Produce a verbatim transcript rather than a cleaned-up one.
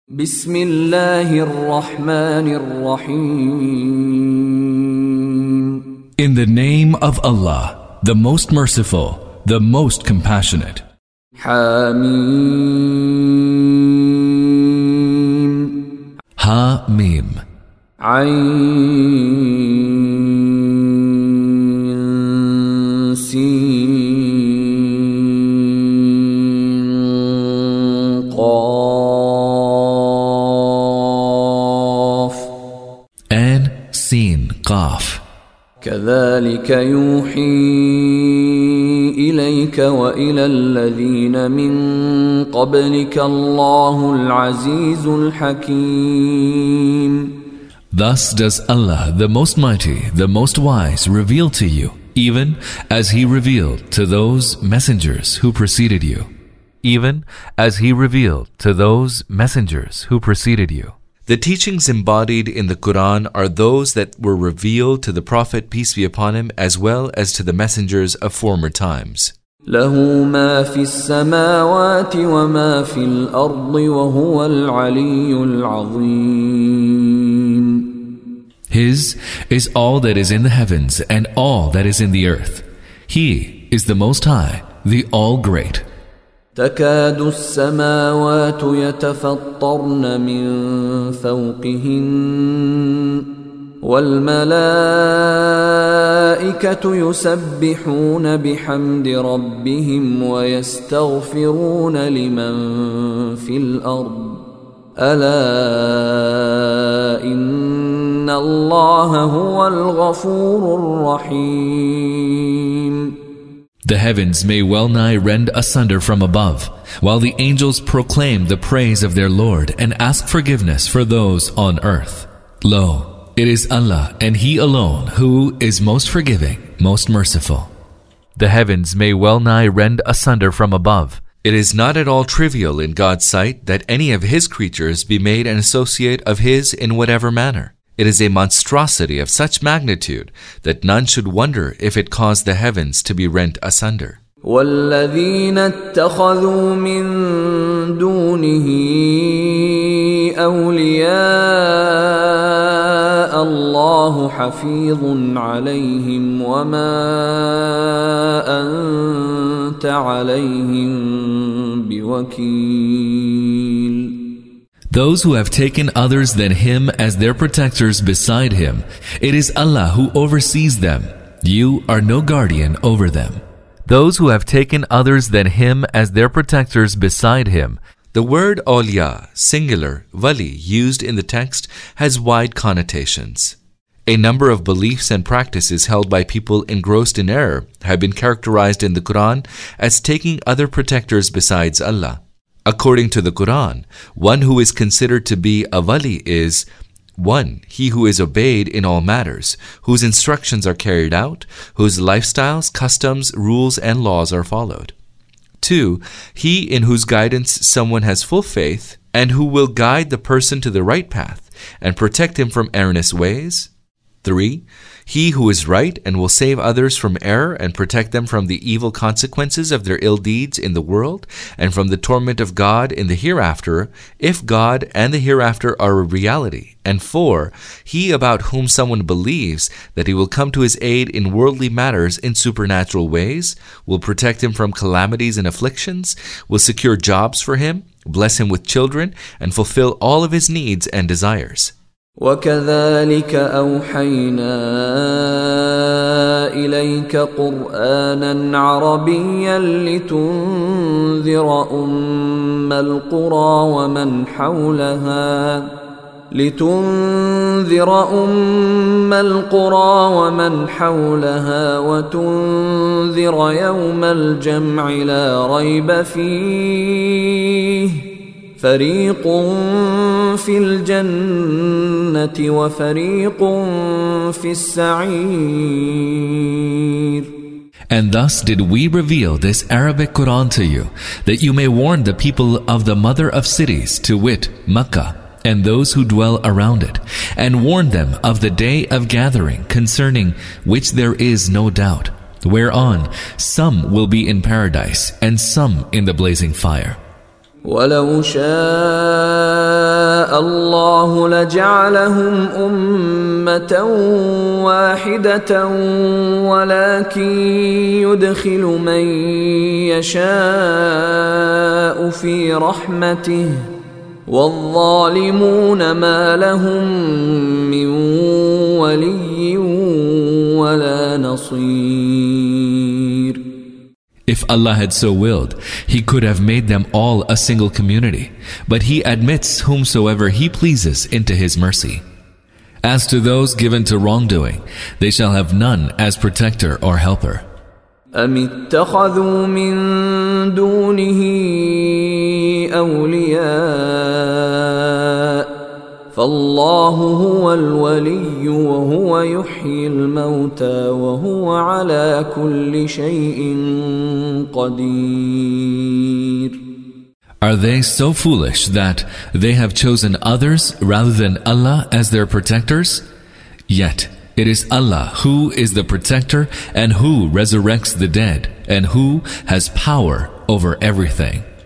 بسم الله الرحمن الرحيم. In the name of Allah, the most merciful, the most compassionate. حميم. Ha Mim. عين سين قاف. And Sin Qaf. كذلك يوحي إليك وإلى الذين من قبلك الله العزيز الحكيم. Thus does Allah, the Most Mighty, the Most Wise, reveal to you, even as He revealed to those messengers who preceded you. Even as He revealed to those messengers who preceded you. The teachings embodied in the Quran are those that were revealed to the Prophet, peace be upon him, as well as to the messengers of former times. له ما في السماوات وما في الأرض وهو العلي العظيم. His is all that is in the heavens and all that is in the earth. He is the Most High, the All-Great. تكاد السماوات يتفطرن من فوقهن والملائكة يسبحون بحمد ربهم ويستغفرون لمن في الأرض ألا إن الله هو الغفور الرحيم. The heavens may well nigh rend asunder from above, while the angels proclaim the praise of their Lord and ask forgiveness for those on earth. Lo, it is Allah and He alone who is most forgiving, most merciful. The heavens may well nigh rend asunder from above. It is not at all trivial in God's sight that any of His creatures be made an associate of His in whatever manner. It is a monstrosity of such magnitude that none should wonder if it caused the heavens to be rent asunder. وَالَّذِينَ اتَّخَذُوا مِن دُونِهِ أَوْلِيَاءَ اللَّهُ حَفِيظٌ عَلَيْهِمْ وَمَا أَنْتَ عَلَيْهِمْ بِوَكِيلٍ. Those who have taken others than Him as their protectors beside Him, it is Allah who oversees them. You are no guardian over them. Those who have taken others than Him as their protectors beside Him. The word awliya, singular, wali, used in the text has wide connotations. A number of beliefs and practices held by people engrossed in error have been characterized in the Quran as taking other protectors besides Allah. According to the Quran, one who is considered to be a wali is one, he who is obeyed in all matters, whose instructions are carried out, whose lifestyles, customs, rules, and laws are followed. Two, he in whose guidance someone has full faith and who will guide the person to the right path and protect him from erroneous ways. Three, he who is right and will save others from error and protect them from the evil consequences of their ill deeds in the world and from the torment of God in the hereafter, if God and the hereafter are a reality. And four, he about whom someone believes that he will come to his aid in worldly matters in supernatural ways, will protect him from calamities and afflictions, will secure jobs for him, bless him with children, and fulfill all of his needs and desires. وَكَذَلِكَ أَوْحَيْنَا إِلَيْكَ قُرْآنًا عَرَبِيًّا لِتُنذِرَ أُمَّ الْقُرَى وَمَنْ حَوْلَهَا لِتُنذِرَ أُمَّ الْقُرَى وَمَنْ حَوْلَهَا وَتُنذِرَ يَوْمَ الْجَمْعِ لَا رَيْبَ فِيهِ فريق في الجنة وفريق في السعير. And thus did we reveal this Arabic Quran to you, that you may warn the people of the mother of cities, to wit, Makkah, and those who dwell around it, and warn them of the day of gathering, concerning which there is no doubt, whereon some will be in paradise, and some in the blazing fire. وَلَوْ شَاءَ الله لجعلهم أمة واحدة ولكن يدخل من يشاء في رحمته والظالمون ما لهم من ولي ولا نصير. If Allah had so willed, He could have made them all a single community, but He admits whomsoever He pleases into His mercy. As to those given to wrongdoing, they shall have none as protector or helper. أم اتخذوا من دونه أولياء فالله هو الولي وهو يحيي الموتى وهو على كل شيء قدير. Are they so foolish that they have chosen others rather than Allah as their protectors? Yet it is Allah who is the protector and who resurrects the dead and who has power over everything.